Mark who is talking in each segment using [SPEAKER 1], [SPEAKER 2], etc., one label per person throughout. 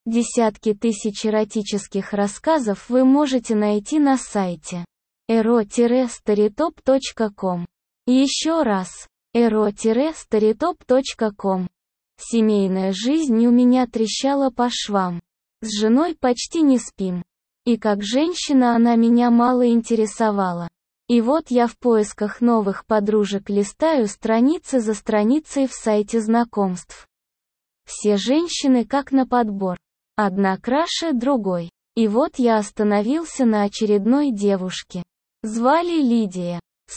[SPEAKER 1] Десятки тысяч эротических рассказов вы можете найти на сайте ero-storytop.com. Еще раз, ero-storytop.com. Семейная жизнь у меня трещала по швам. С женой почти не спим. И как женщина она меня мало интересовала. И вот я в поисках новых подружек листаю страницы за страницей в сайте знакомств. Все женщины как на подбор. Одна краше другой. И вот я остановился на очередной девушке. Звали Лидия.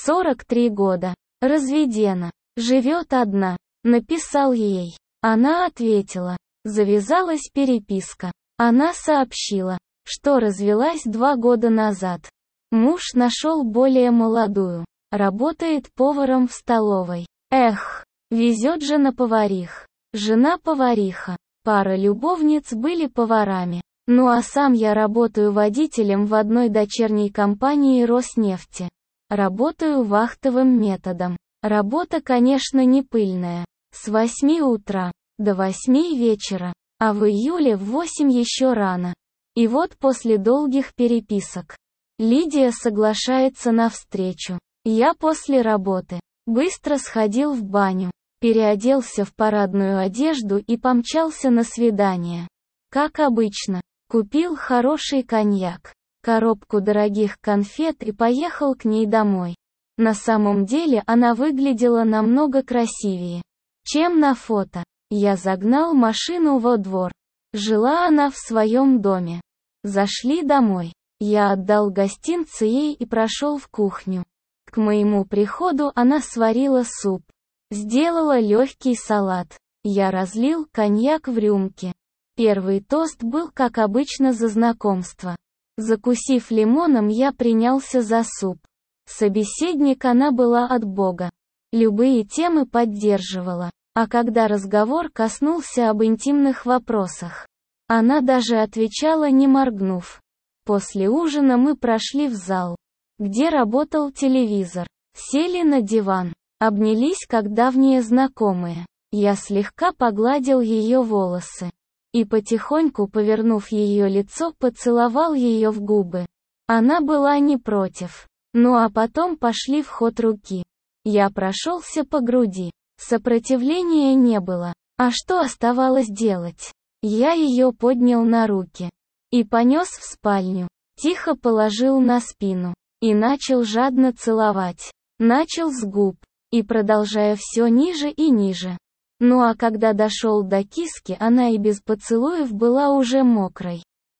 [SPEAKER 1] 43 года. Разведена. Живет одна. Написал ей. Она ответила. Завязалась переписка. Она сообщила, что развелась 2 года назад. Муж нашел более молодую. Работает поваром в столовой. Эх, везет же на поварих. Жена повариха. Пара любовниц были поварами. Ну а сам я работаю водителем в одной дочерней компании Роснефти. Работаю вахтовым методом. Работа, конечно, не пыльная. С 8 утра до 8 вечера. А в июле в 8 еще рано. И вот после долгих переписок Лидия соглашается на встречу. Я после работы быстро сходил в баню, переоделся в парадную одежду и помчался на свидание. Как обычно, купил хороший коньяк, коробку дорогих конфет и поехал к ней домой. На самом деле она выглядела намного красивее, чем на фото. Я загнал машину во двор. Жила она в своем доме. Зашли домой. Я отдал гостинцы ей и прошел в кухню. К моему приходу она сварила суп. Сделала легкий салат. Я разлил коньяк в рюмки. Первый тост был, как обычно, за знакомство. Закусив лимоном, я принялся за суп. Собеседник она была от Бога. Любые темы поддерживала. А когда разговор коснулся об интимных вопросах, она даже отвечала, не моргнув. После ужина мы прошли в зал, где работал телевизор. Сели на диван. Обнялись как давние знакомые. Я слегка погладил ее волосы. И потихоньку, повернув ее лицо, поцеловал ее в губы. Она была не против. Ну а потом пошли в ход руки. Я прошелся по груди. Сопротивления не было. А что оставалось делать? Я ее поднял на руки. И понес в спальню. Тихо положил на спину. И начал жадно целовать. Начал с губ. И продолжая все ниже и ниже. Ну а когда дошел до киски, она и без поцелуев была уже мокрой.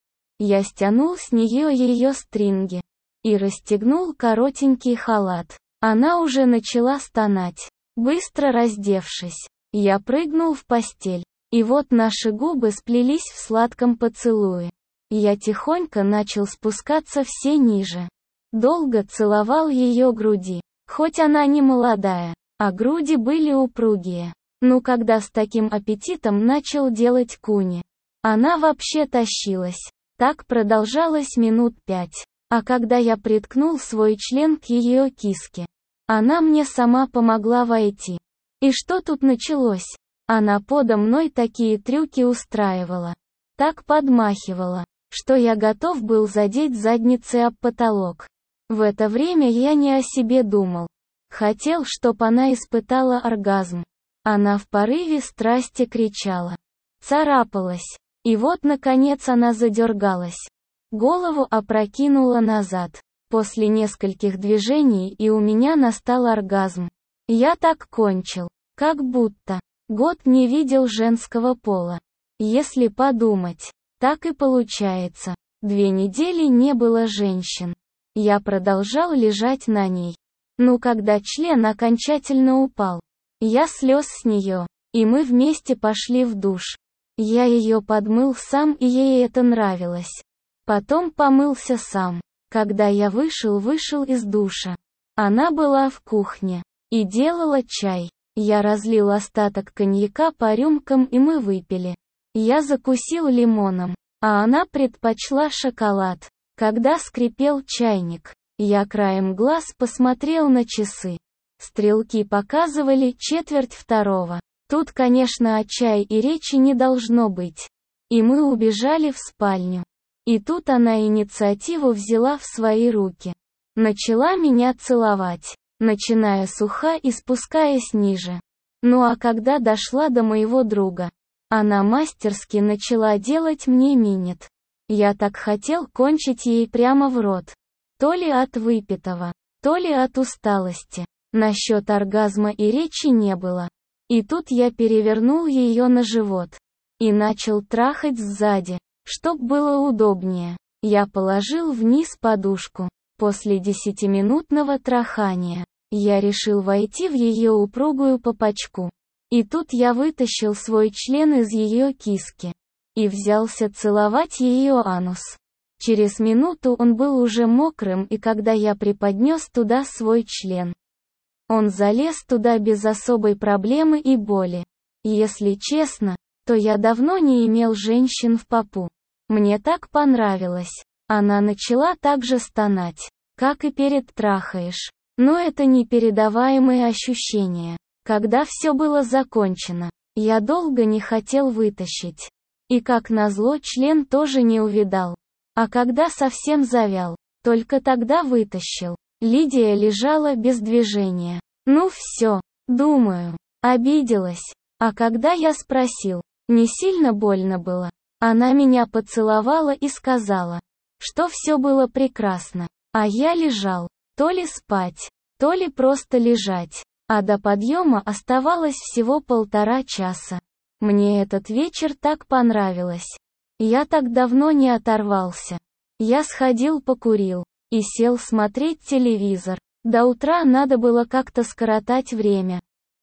[SPEAKER 1] Я стянул с нее ее стринги. И расстегнул коротенький халат. Она уже начала стонать. Быстро раздевшись, я прыгнул в постель. И вот наши губы сплелись в сладком поцелуе. Я тихонько начал спускаться все ниже. Долго целовал ее груди. Хоть она не молодая, а груди были упругие. Ну когда с таким аппетитом начал делать куни. Она вообще тащилась. Так продолжалось минут 5. А когда я приткнул свой член к ее киске, она мне сама помогла войти. И что тут началось? Она подо мной такие трюки устраивала. Так подмахивала, что я готов был задеть задницей об потолок. В это время я не о себе думал. Хотел, чтоб она испытала оргазм. Она в порыве страсти кричала. Царапалась. И вот наконец она задергалась. Голову опрокинула назад. После нескольких движений и у меня настал оргазм. Я так кончил. Как будто год не видел женского пола. Если подумать, так и получается. 2 недели не было женщин. Я продолжал лежать на ней. Ну когда член окончательно упал, я слез с нее, и мы вместе пошли в душ. Я ее подмыл сам, и ей это нравилось. Потом помылся сам. Когда я вышел из душа. Она была в кухне и делала чай. Я разлил остаток коньяка по рюмкам, и мы выпили. Я закусил лимоном, а она предпочла шоколад. Когда скрипел чайник, я краем глаз посмотрел на часы. Стрелки показывали 1:45. Тут, конечно, о чае и речи не должно быть. И мы убежали в спальню. И тут она инициативу взяла в свои руки. Начала меня целовать, начиная с уха и спускаясь ниже. Ну а когда дошла до моего друга, она мастерски начала делать мне минет. Я так хотел кончить ей прямо в рот. То ли от выпитого, то ли от усталости. Насчет оргазма и речи не было. И тут я перевернул ее на живот. И начал трахать сзади, чтоб было удобнее. Я положил вниз подушку. После 10-минутного трахания, я решил войти в ее упругую попочку. И тут я вытащил свой член из ее киски. И взялся целовать ее анус. Через минуту он был уже мокрым, и когда я приподнес туда свой член, он залез туда без особой проблемы и боли. Если честно, то я давно не имел женщин в попу. Мне так понравилось. Она начала так же стонать, как и перед трахаешь. Но это непередаваемые ощущения. Когда все было закончено, я долго не хотел вытащить. И как назло член тоже не увидал. А когда совсем завял, только тогда вытащил. Лидия лежала без движения. Ну все, думаю, обиделась. А когда я спросил, не сильно больно было, она меня поцеловала и сказала, что все было прекрасно. А я лежал, то ли спать, то ли просто лежать. А до подъема оставалось всего 1,5 часа. Мне этот вечер так понравилось. Я так давно не оторвался. Я сходил покурил и сел смотреть телевизор. До утра надо было как-то скоротать время.